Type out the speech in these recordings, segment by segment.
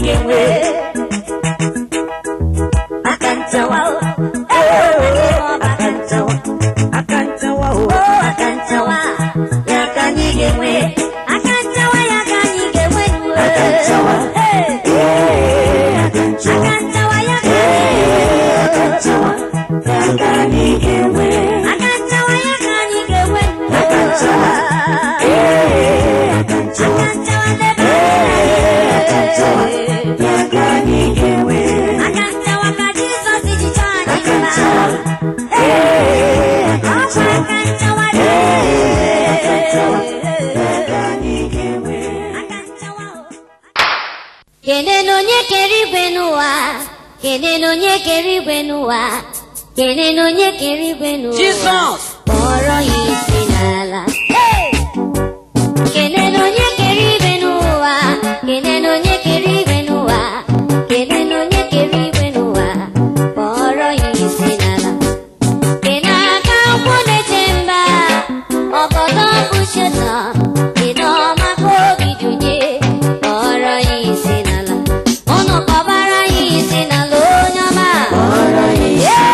Jesus. Poro isinala. Keneno nye keribenua. Keneno nye keribenua. Keneno nye keribenua. Poro isinala. Kenaka upone chemba. Okoto kusheta. Kenoma kogi dunye. Poro isinala. Ono kabara isinalo nyama. Poro isinala.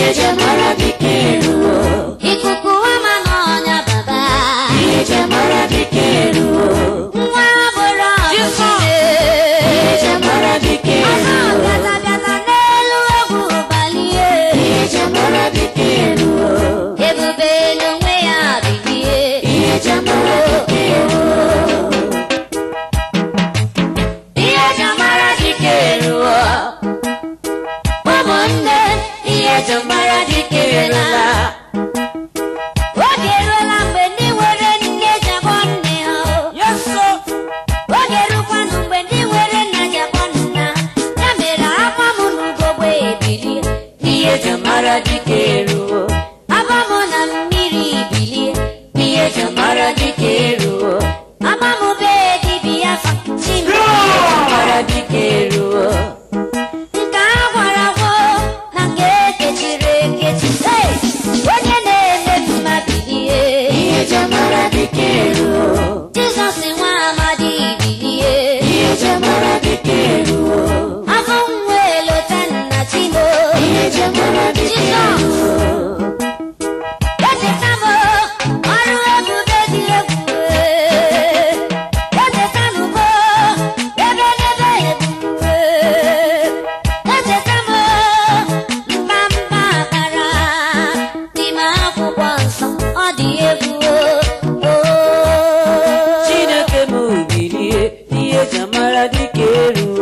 ihe jamara dike ruo. Ikuku ama n'ọnya baba. Ihe jamara dike ruo. Nwa bụrụ ọgụ. Ihe jamara dike ruo. Ọzọ bịata n'elu egwu balie. Ihe jamara dike ruo. Ebube n'onwe ya bilie. Ihe jamara dike ruo. Ihe jamara dike ruo. Ụmụnne, ihe jamara dike ruola. Oge eruola mgbe ndị nwere nne ji akpọ nne ha. Oge erukwanụ mgbe ndị nwere nna ji akpọ nna. Ya mere akwa m n'ugogbe ebilie. Ihe jamara dike ruo. Akwa m na mmiri bilie. Ihe jamara dike ruo. Ama m be dibịa fa chimiri. Ihe jamara dike ruo. Nke a gwara agwọ na nke ekechiri ekechi. Hey! Onye na-eme mma bilie. Ihe jamara dike ruo. Jizọs nwa amadi bilie. Ihe jamara dike ruo. Afọ nwa elota nna Chimo. Ihe jamara dike ruo. Echeta m ọrụ ebube dị egwu. Echeta m ebe n'ebe ebube. Echeta m mkpamkpa akara n'ime akwụkwọ nsọ. Ọ dị egwu. Chineke m bilie. Ihe jamara dike ruo.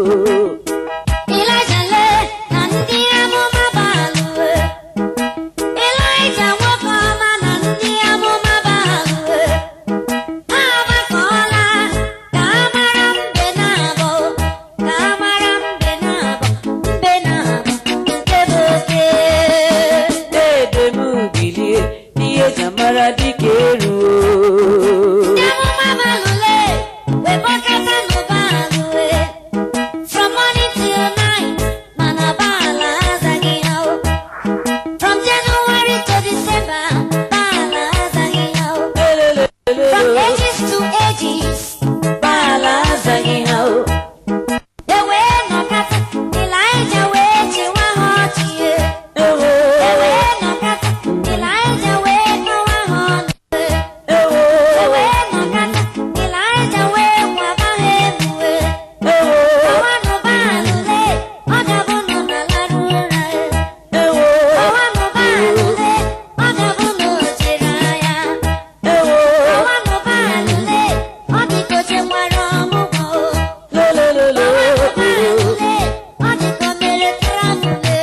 Ịlaịja lee na ndị amụma balụwe. Ịlaịja nwoke ọma na ndị amụma balụwe. Ha agbakọọla ka a mara mbe na-abọ. Ka a mara mbe na-abọ. Mbe na-abọ nke bụ oke. Dede m bilie. Ihe jamara dike ruo. Ndị amụma balụle wee gbakọta n'ụbalụwe. From morning till night, mana Baala azaghị ha o. From January to December, Baala azaghị ha o. From ages to ages, Baala azaghị ha o. e wee nọkata, Ịlaịja wee chịwa ha ọchị ye. Ewo. E wee nọkata, Ịlaịja wee kọwa ha ọnụ ye. Ewo. E wee nọkata, Ịlaịja wee kwaba ha emu ye. Ewo. Ọwanụ Baalụle, ọ ga-abụ nọ na larụ ụra ye. Ewo. Ọwanụ Baalụle, ọ ga-abụ na o chere anya. Ewo. Ọwanụ Baalụle, ọ dị ka o chekwara ọmụgwọ. Lolololo. Ọwanụ Baalụle, ọ dị ka o mere travel.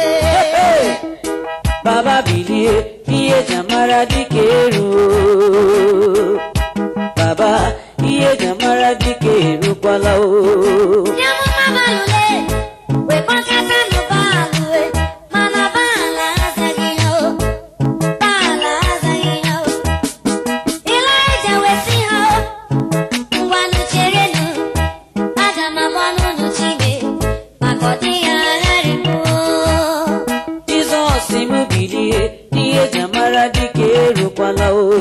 Baba bilie. Ihe jamara dike ruo. Baba, ihe jamara dike rukwala o. Ndị amụma Baalụle wee gbakọta n'Baalụwe, mana Baala azaghị ha o. Baala azaghị ha o. Ịlaịja wee sị ha o, ngwanụ cherenụ, aga m agwa n'ụnụ Chime, maka ọ dịghị agharịpụ. Jizọs m bilie. Ihe jamara dike rukwala o.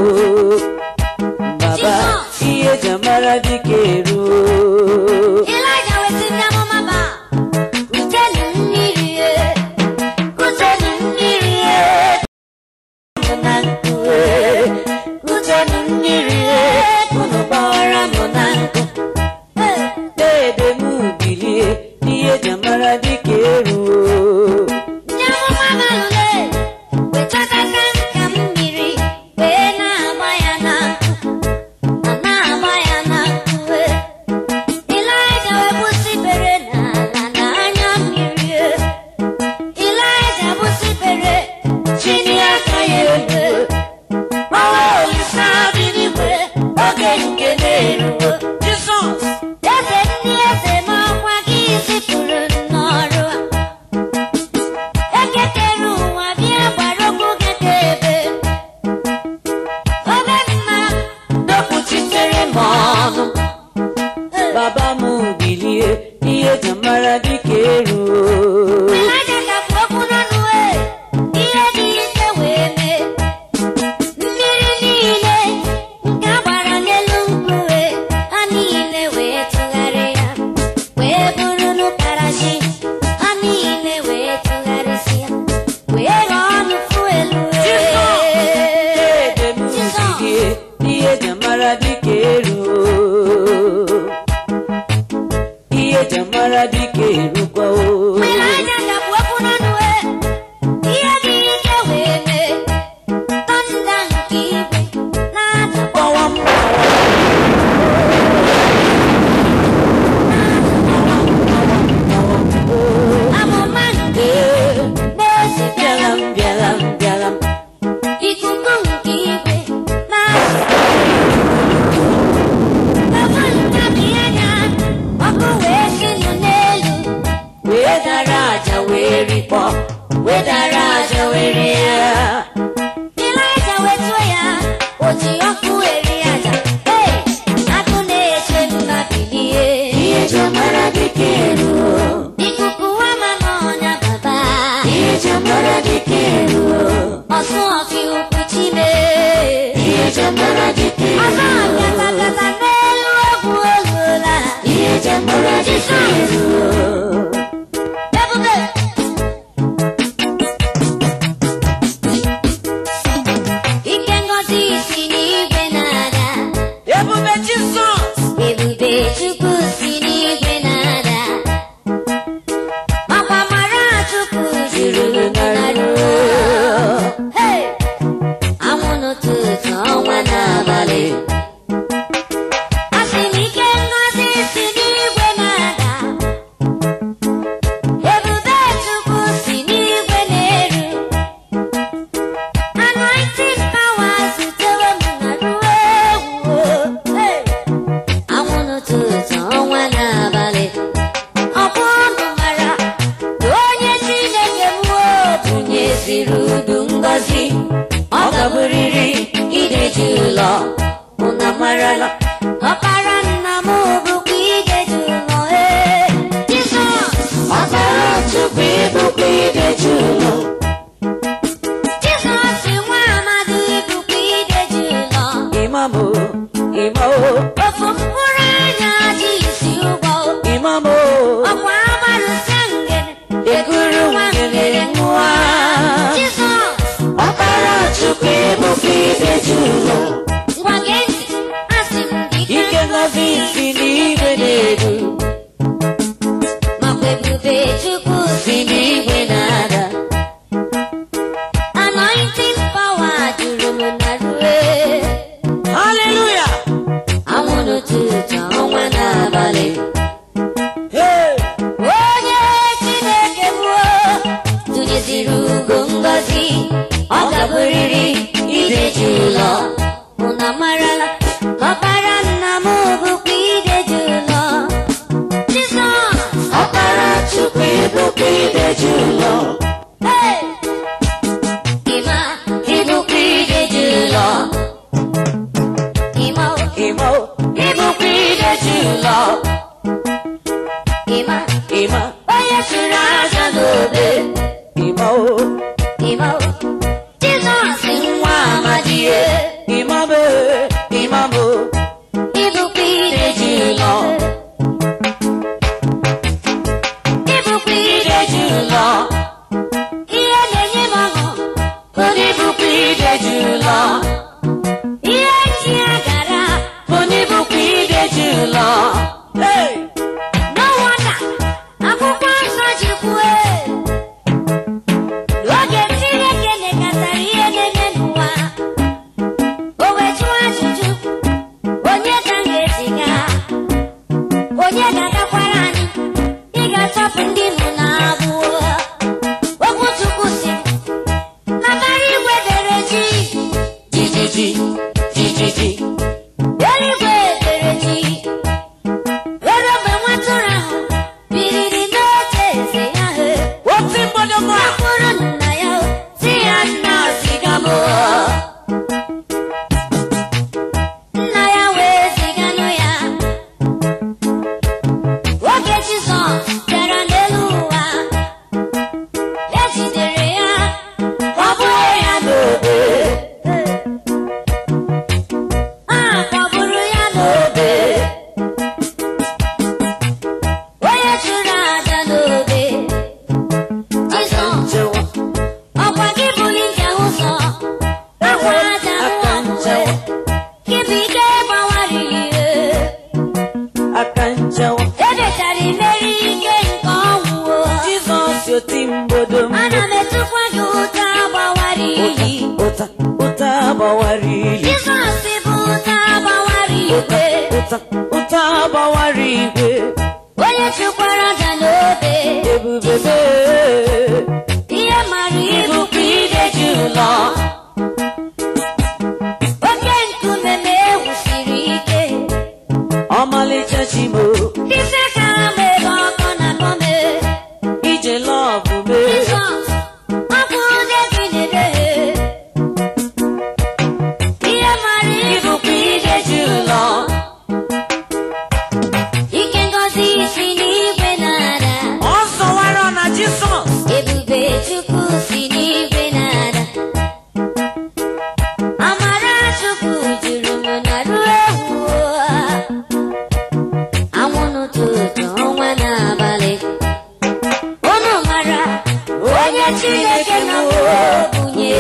Jesus you kuchime. Iye jamara dike. Asa kata kata nelu okuola. Iye jamara dike. Ebube. Ike ngozi si n'igwe nada. Ebube Jesus. Ebube Chukwu si n'igwe nada. Makwa mara Chukwu juru n'arụ. Hey! Anwụ n'ụtụtụ ọnwa n'abalị. Asị m ike ngozi si n'igwe nada. Ebube Chukwu si n'igwe n'elu. Anointing power zutere m n'arụ. Hey! Anwụ n'ụtụtụ ọnwa n'abalị. Ọ bụ unu mara na onye Chineke m bunyeziri udu ngọzi, ọ gaburiri ideji ụlọ. Unu amarala ọkpara nna m bụkwa ideji ụlọ. Jizọs Ọbara Chukwu bụkwa ideji ụlọ. Jizọs nwa amadi bụkwa ideji ụlọ. Imamo, imo, Ofu mkpụrụ anya ji isi ụgbọ. imamo. Ọkwa agbarụsa ngene Ekuru ngene nwa. Jizọs Ọbara Chukwu bụkwa ideji ụlọ. ngwa gee ntị, asị m gị Ike ngozi si n'igwe n'elu. makwa ebube Chukwu Si n'igwe na-ada. anointing power juru m na rue. Hallelujah. Anwụ n'ụtụtụ ọnwa n'abalị. Hey. Onye Chineke gbuo tụnyeziri ugo ngọzi, ọ gaburiri ideji ụlọ. Unu amarala na ọkpara nna m bụkwa ideji ụlọ. Jizọs Ọbara Chukwu bụkwa ideji ụlọ. hey! Ịma ịbụkwa ideji ụlọ. Ịma Imo, ịbụkwa ideji ụlọ. ịma Ima, onye chụrụ aja n'obe. imo, Ịma Jizọs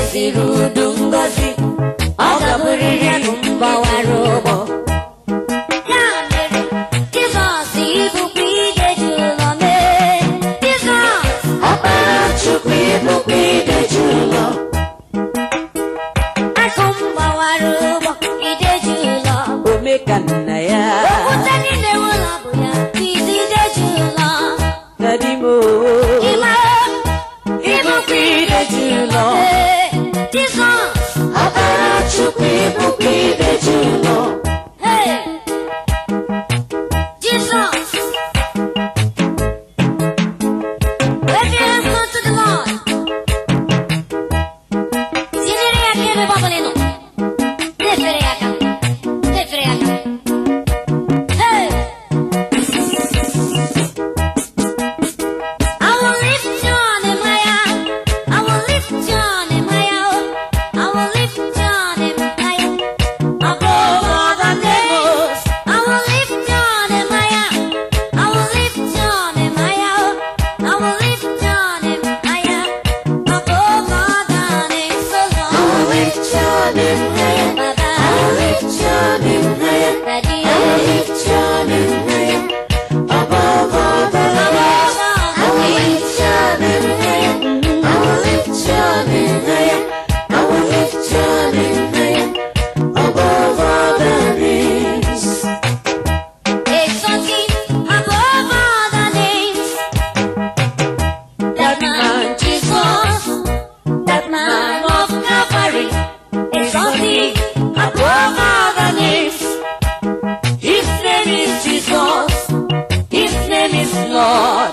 esiri udu ngozi ọ ga-abụrịrị mgbawara ụgbọ. Ya mere Jizọs ịbụkwa ideji ụlọ mee. Jizọs Ọkpara Chukwu ịbụkwa ideji ụlọ. akụ mgbawara ụgbọ ideji ụlọ. Ome ka nna ya. Okwute niile ụlọ bụ ya izi ideji ụlọ. Dadi mo Ịma ịbụkwa ideji ụlọ. Jizọs Ọkpara Chukwu ịbụkwa ideji ụlọ. hey Jesus wave your hands unto the Lord. Tienere ya ka ebe ọbụla ị nọ. Na-efere ya aka. Na-efere ya aka. Hey! I will lift your name higher. I will lift your name higher. I will lift your name higher. Above other names. I will lift your name higher. I will lift your name higher. I will lift your name higher. Above other names, oh Lord. I will lift your name higher. Baba, I will lift your name higher. Daddy, I will lift your name higher. Above all the names. I will lift your name higher. I will lift your name higher. I will lift your name higher. Above all the names. exalting above other names. That man Jesus, that man of Calvary, exalting above other names. His name is Jesus. His name is Lord.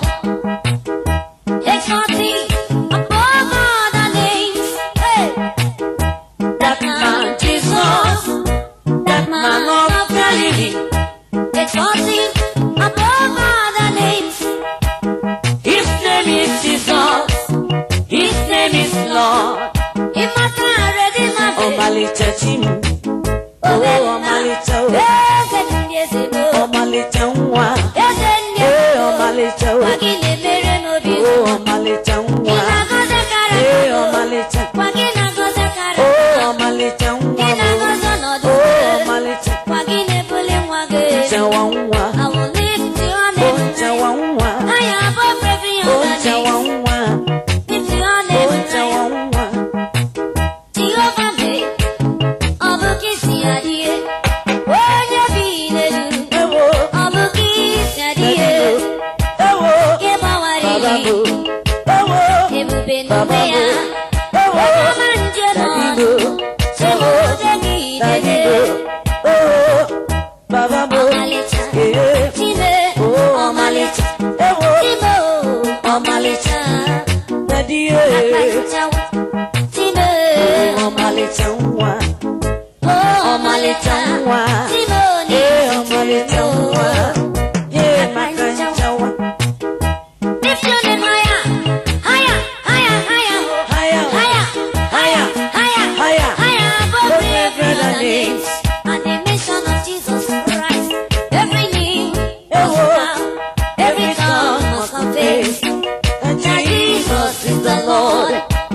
Exalting above other names. Hey! That man Jesus. That man of Galilee. Exalting above other names. His name is Jesus. His name is Lord. Immortal Redeemer. Ọmalịcha Chim. Oh, ọmalịcha o. Eze ndị eze bụ. Ọmalịcha nwa. Eze ndị Eh, eze bụ. ọmalịcha o. Gwa gị na-emere m obi Oh, ụtọ. ọmalịcha Gị nwa. na-agọzi akara Eh, m. ọmalịcha. Gwa gị na-agọzi akara m. Oh, ọmalịcha nwa Gị m. na-agọzi ọnọdụ Oh, m. ọmalịcha. Gwa gị na-ebuli nwa gị. Nchawa nwa. I will lift your Oh, name. nchawa nwa. Higher above every Oh, other nchawa name. nwa. Lift your Oh, name nchawa higher. nwa. Jehovah mee, ọ bụ ka isi adị ihe. Onye bi n'elu, Ewo. ọ bụ ka isi adị ihe. Ewo. Nke gbawara Baba iyi, mo. Ewo. ebube Baba n'onwe ya. mo. Ewo. Onye ọma njem Daddy ọnụ, mo. Chibude gị Daddy idebe. mo. Oh, Baba mo. Ọmalịcha, Eh. Chime, Oh, ọmalịcha, Ewo. Chime, ọmalịcha, Daddy eh. akpachawa, Chime, Ọmalịcha nwa. ọmalịcha, nwa. Chime, Eh, ọmalịcha nwa. Eh, maka nchawa. lift your name higher, higher, higher, higher, Higher. higher, higher, higher, Higher. higher above Above every every other other name. name. And the mention of Jesus Christ, every knee must Ewo. bow, every tongue must confess And that Jesus is the Lord.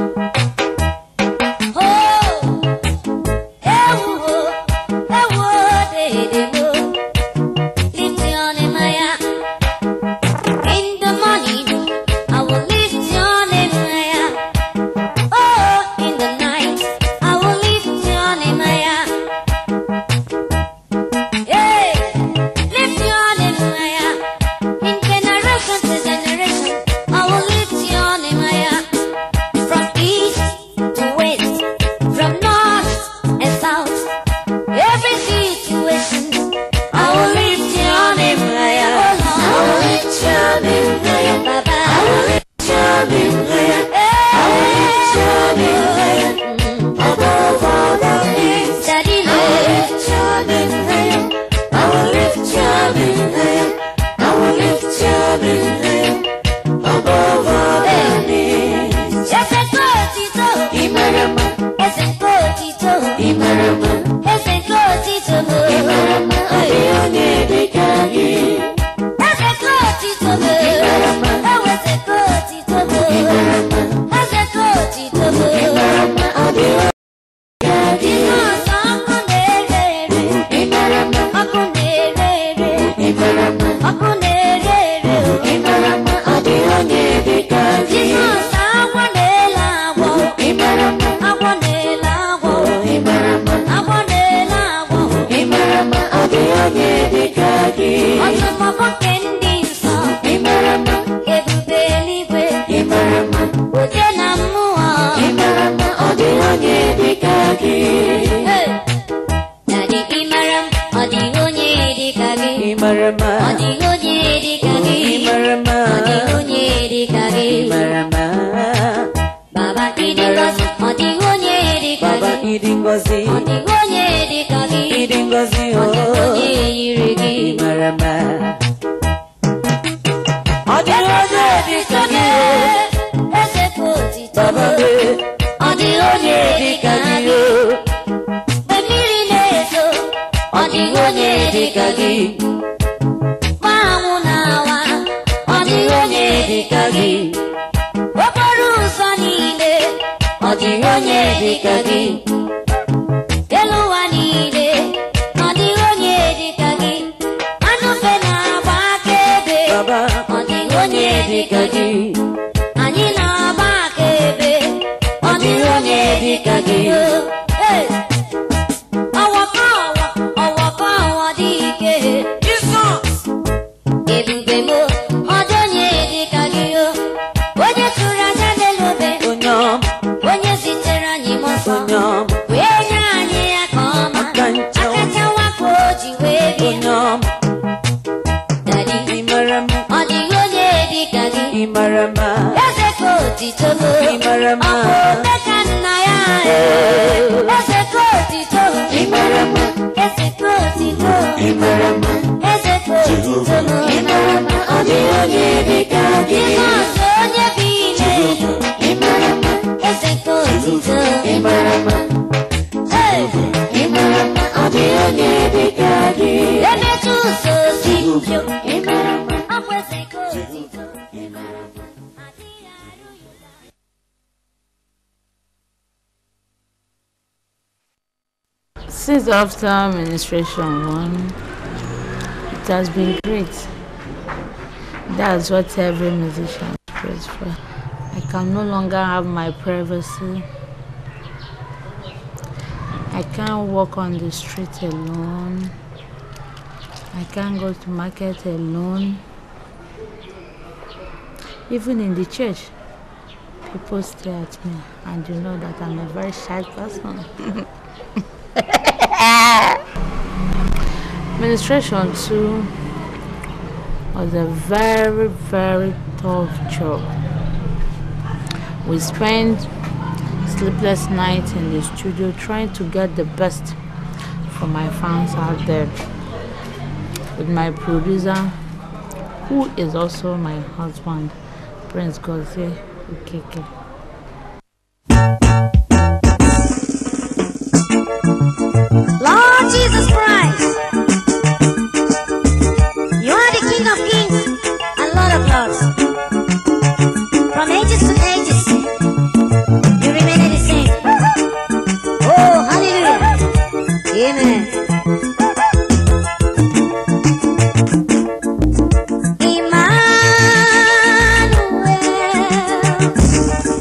Oh, ewo, ewo, de-de-mo. Lift your name higher. In the morning, I will lift your name higher. Oh, in the night, I will lift your name higher. Hey, lift your name higher. In generation to generation, I will lift your name higher. From east to west, from north and south, every situation, I will lift your name higher. Oh I will Lord, lift your name higher. Baba, I will lift your name higher. I will lift your name higher. Above all the names. Daddy, I will lift your name higher. I will lift your name higher. I will lift your name higher. Above all the names. ese kotito, Imarama, ese kotito, Imarama, ese kotito, Imarama, Adionye Bikagi. ese kotito, ese kotito, ese kotito, Imarama, Idingozi, Idingozi, Imarama. Since after administration 1, it has been great. That's what every musician prays for. I can no longer have my privacy. I can't walk on the street alone. I can't go to market alone. Even in the church, people stare at me, and you know that I'm a very shy person. Administration 2 was a very, very tough job. We spent sleepless nights in the studio trying to get the best for my fans out there, with my producer, who is also my husband, Prince Gozie Ukeke. Lord Jesus Christ, you are the King of Kings and Lord of Lords. From ages to ages, you remain the same. Oh, hallelujah. Amen. Emmanuel,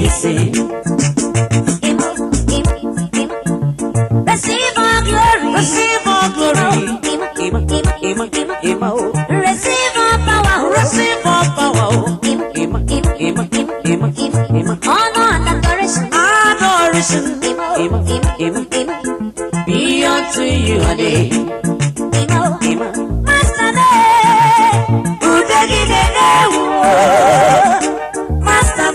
isi. Receive all glory. Receive all glory. Receive all power. Receive all power. Honor and adoration. Adoration. Be unto you a day. Master Master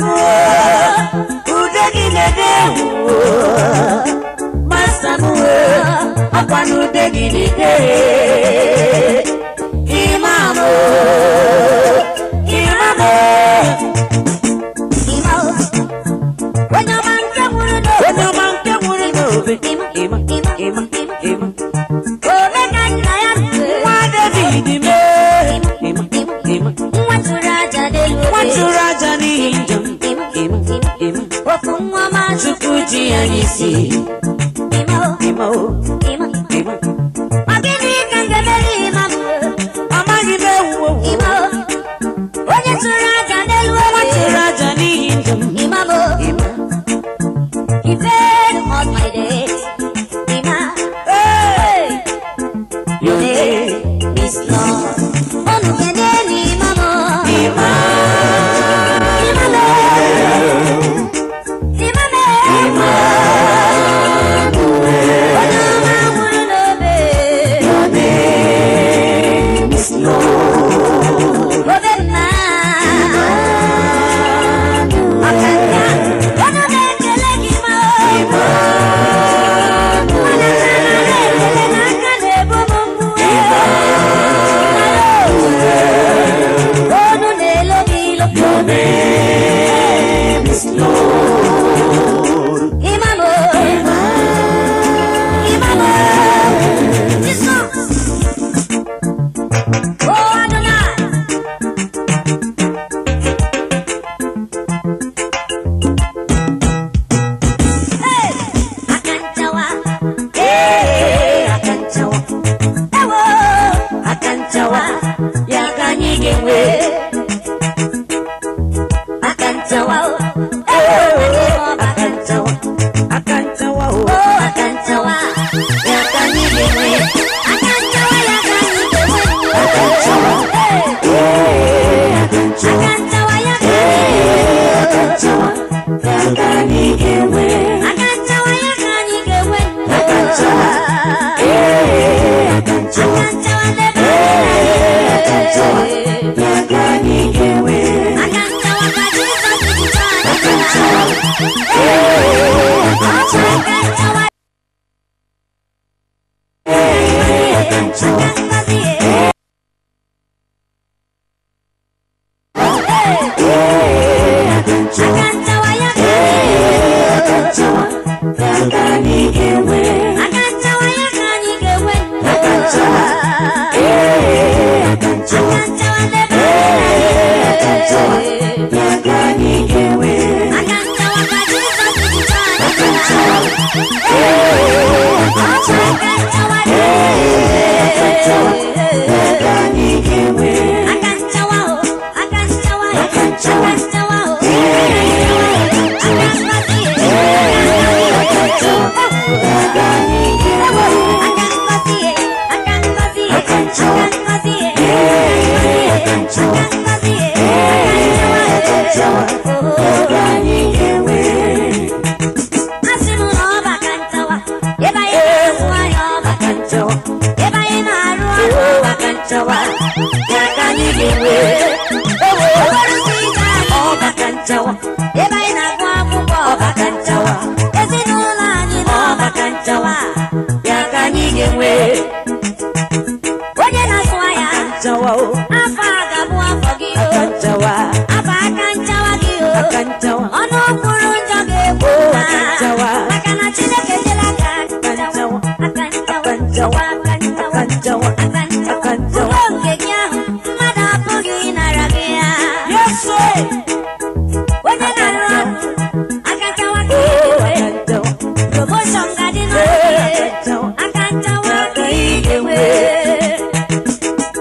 Master upon Imam when your man can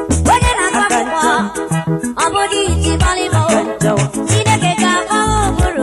Abodi ti bali mo, sine ke ka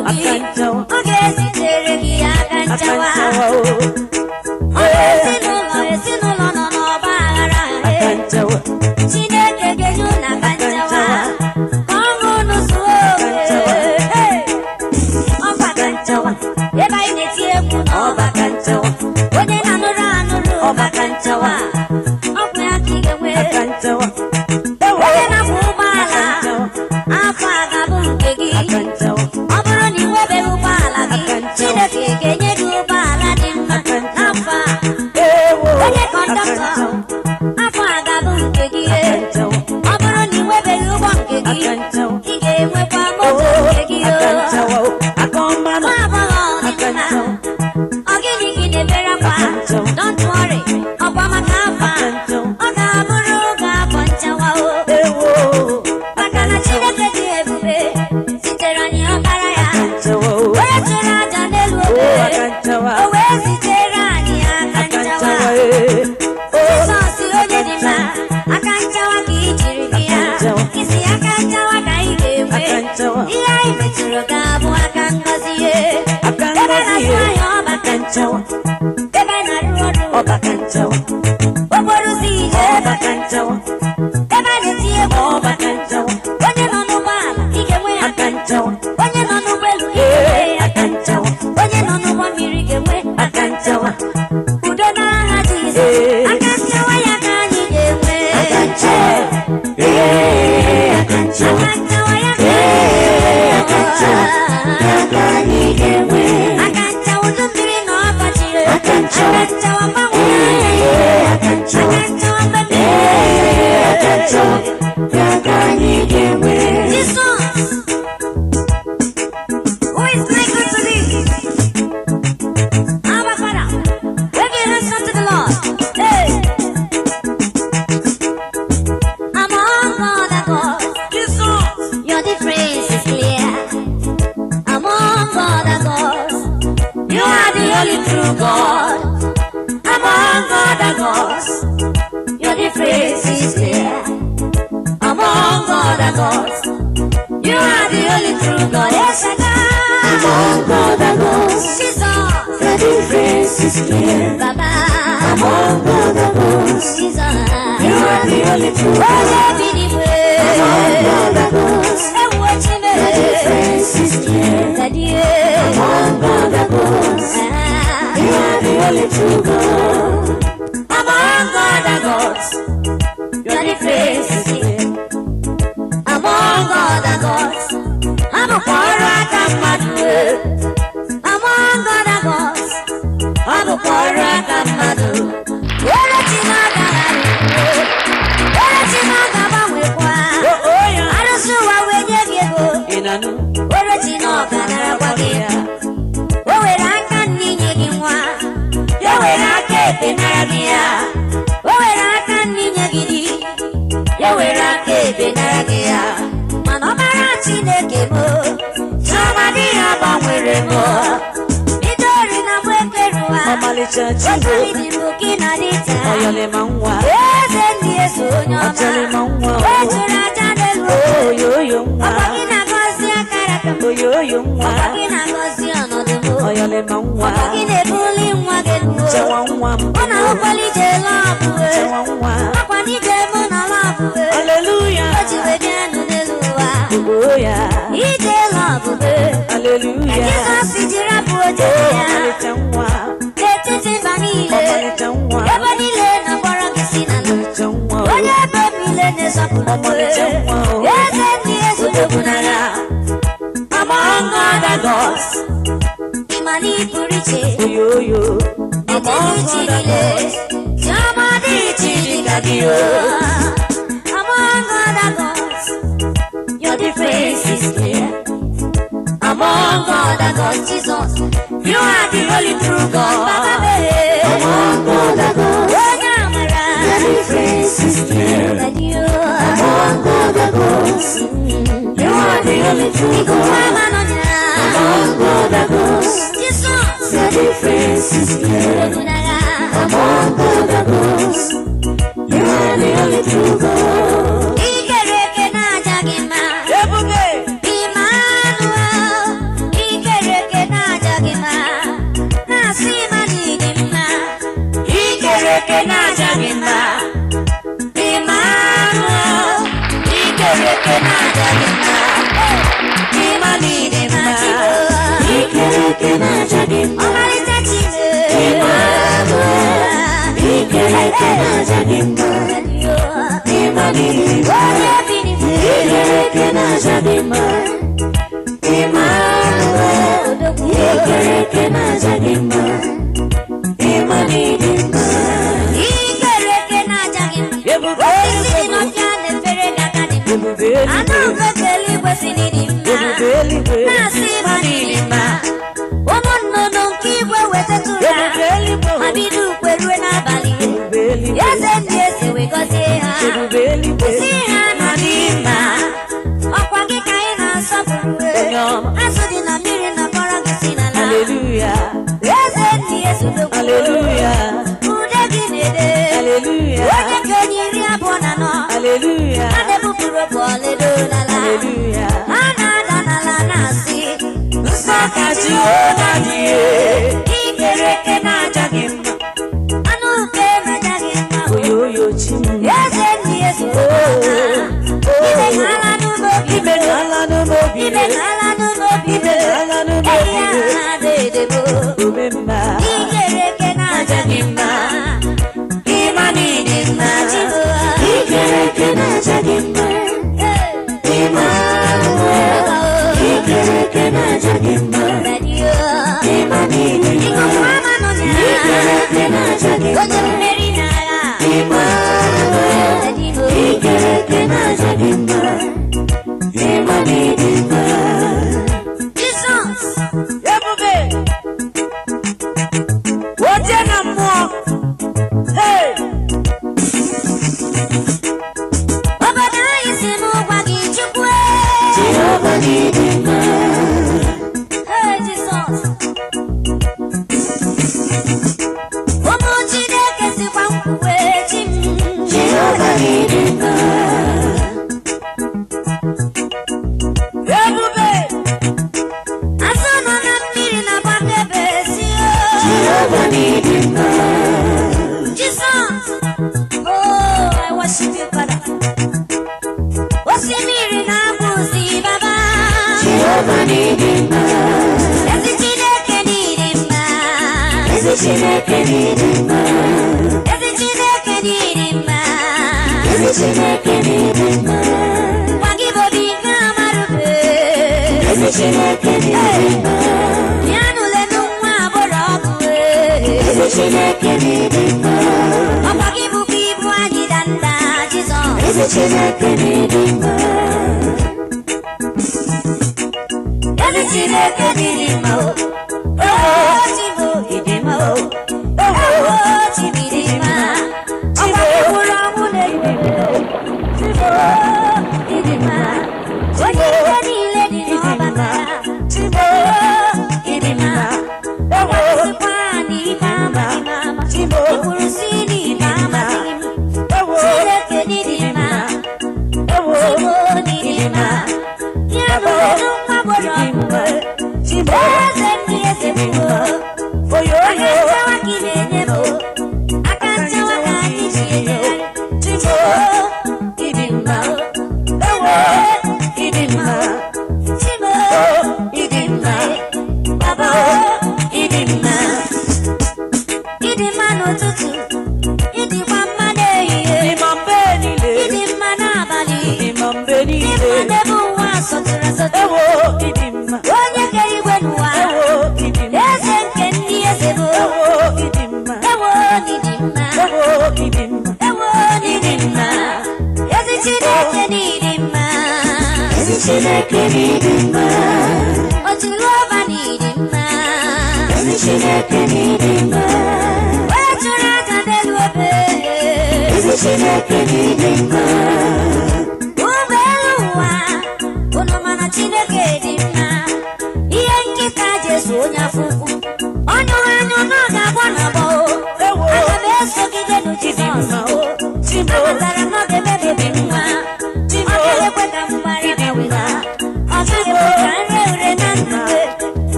Hallelujah.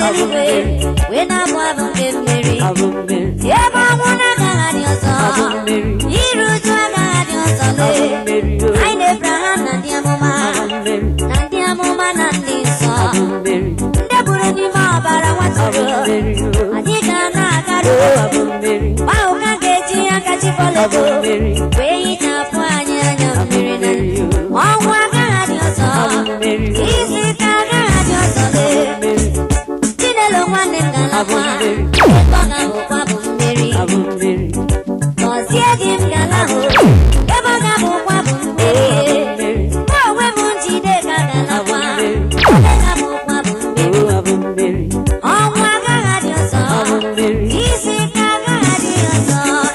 when I'm one Mary. Yeah, I wanna go your son. You to I never had Nadia Mama, Nandi son. Never any more, but I want to do. I did not go. Wow, can't get you, I got you for the wait up one year. Oh, what got your son? Is it your son? Tinelo one in Galapa. Mary. Cause you give Galamo. Ever Gabo Wabu Mary. Oh, we won't see the Galapa. Mary. Oh, my God, your son. Easy, God, your son.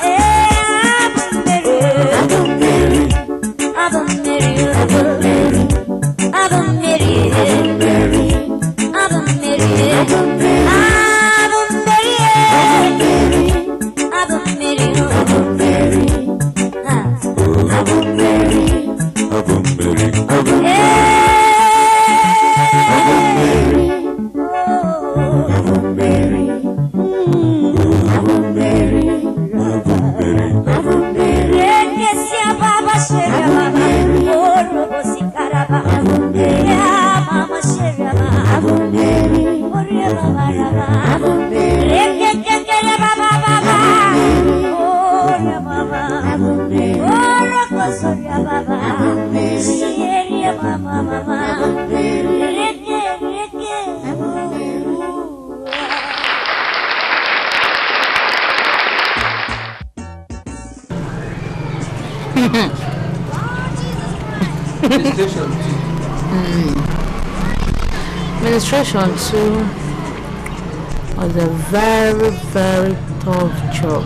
Administration too was a very, very tough job.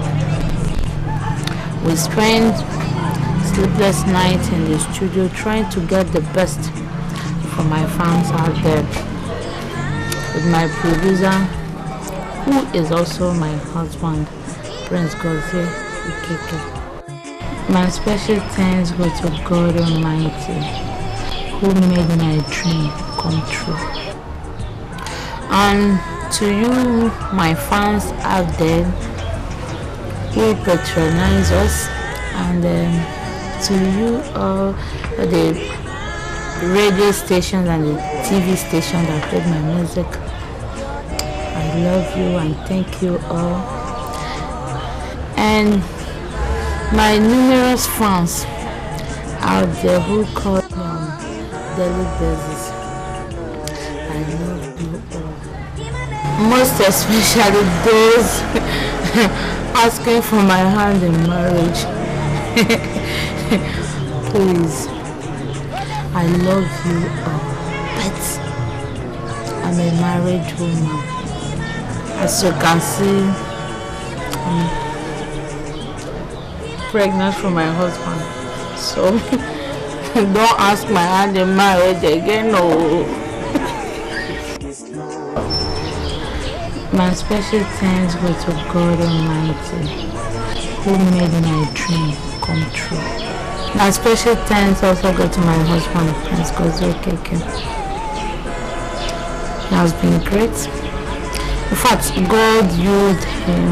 We spent sleepless nights in the studio trying to get the best from my fans out there. With my producer, who is also my husband, Prince Godfrey Ikeke. My special thanks go to God Almighty, who made my dream come true. And to you, my fans out there, who patronize us, and to you all the radio stations and the TV stations that played my music, I love you and thank you all. And my numerous fans out there who call me on daily basis, I love you all. Most especially those asking for my hand in marriage. Please, I love you all, but I'm a married woman. As you can see, I'm pregnant for my husband, so don't ask my hand in marriage again. No. My special thanks go to God Almighty, who made my dream come true. My special thanks also go to my husband, Prince Godfrey Ikeke. He has been great. In fact, God used him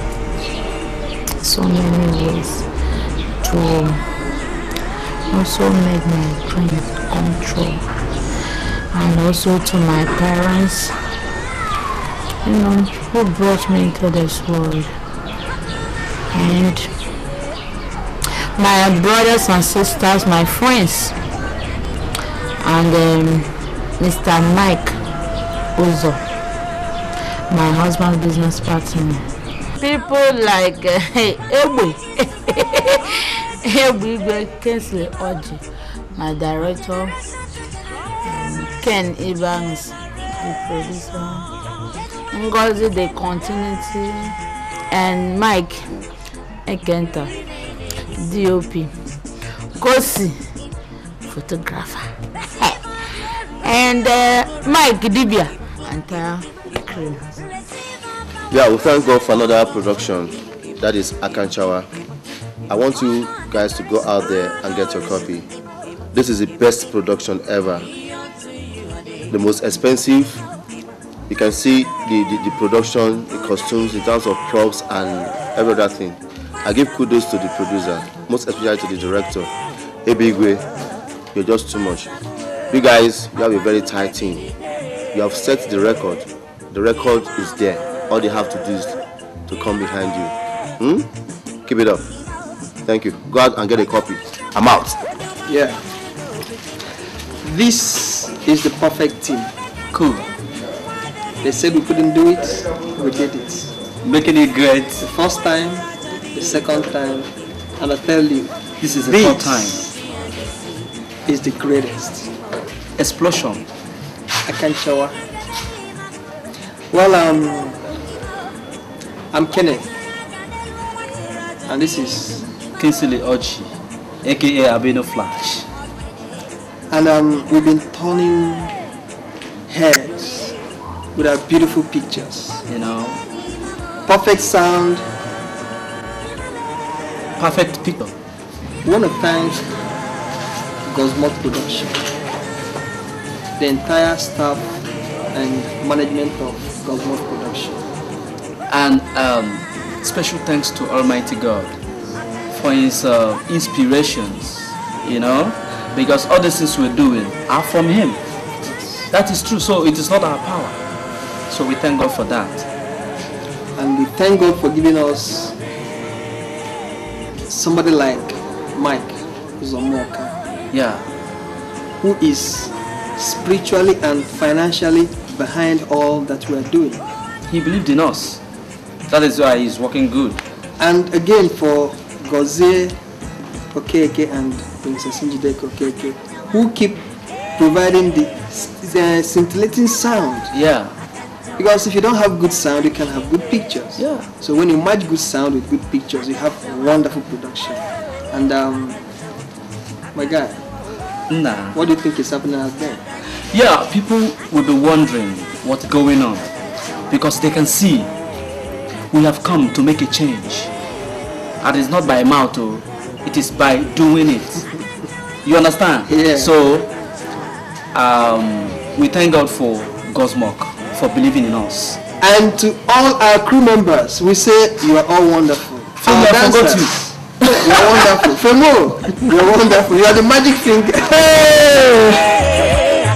so many ways to also make my dream come true. And also to my parents, you know, who brought me into this world, and my brothers and sisters, my friends, and Mr. Mike Uzo, my husband's business partner. People like Ebu Kinsley Oji, my director, Ken Evans, the producer, Ngozi the continuity, and Mike Ekenta, DOP, Kosi, photographer, and Mike Dibia, entire crew. Yeah, we thank God for another production, that is Akanchawa. I want you guys to go out there and get your copy. This is the best production ever, the most expensive You can see the production, the costumes, in terms of props and every other thing. I give kudos to the producer, most especially to the director. Ebigwe, you're just too much. You guys, you have a very tight team. You have set the record. The record is there. All they have to do is to come behind you. Keep it up. Thank you. Go out and get a copy. I'm out. Yeah. This is the perfect team. Cool. They said we couldn't do it, we did it. Making it great. The first time, the second time, and I tell you, This is the third time. is the greatest. Explosion. Akanchawa. Well, I'm Kenneth, and this is Kinsley Ochi, aka Abeno Flash. and we've been turning heads with our beautiful pictures. You know, Perfect sound. perfect people. We want to thank Gosmok Production, the entire staff and management of Gosmok Production. And special thanks to Almighty God for His inspirations, you know, because all the things we're doing are from Him. That is true, so it is not our power. So we thank God for that. And we thank God for giving us somebody like Mike Zomoka, Yeah, who is spiritually and financially behind all that we are doing. He believed in us. That is why He's working good. And again for Gozie Okeke and Princess Njideka Okeke, who keep providing the scintillating sound. Yeah, Because if you don't have good sound, you can have good pictures. Yeah. So when you match good sound with good pictures, you have wonderful production. And my guy, nah. what do you think is happening out there? Yeah, people will be wondering what's going on because they can see we have come to make a change. And it's not by mouth, oh, it is by doing it. You understand? Yeah. So, we thank God for Gosmok for believing in us. And to all our crew members, we say you are all wonderful. Femi, I forgot you. You are wonderful. Femo, you are wonderful. You are the magic finger. Hey!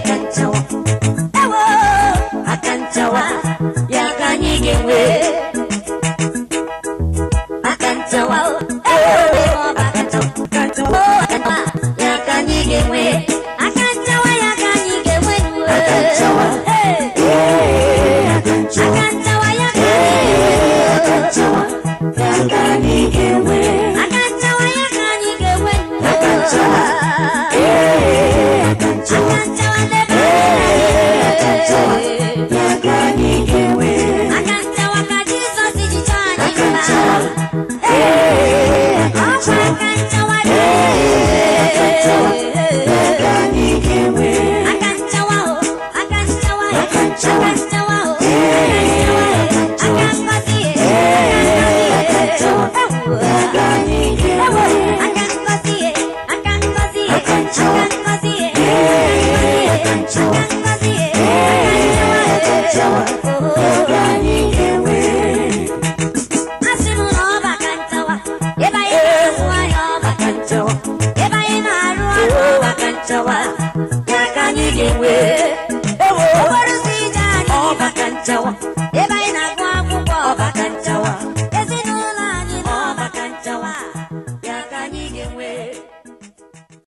Eba ina aruwa, wakantawa, yakanyige we.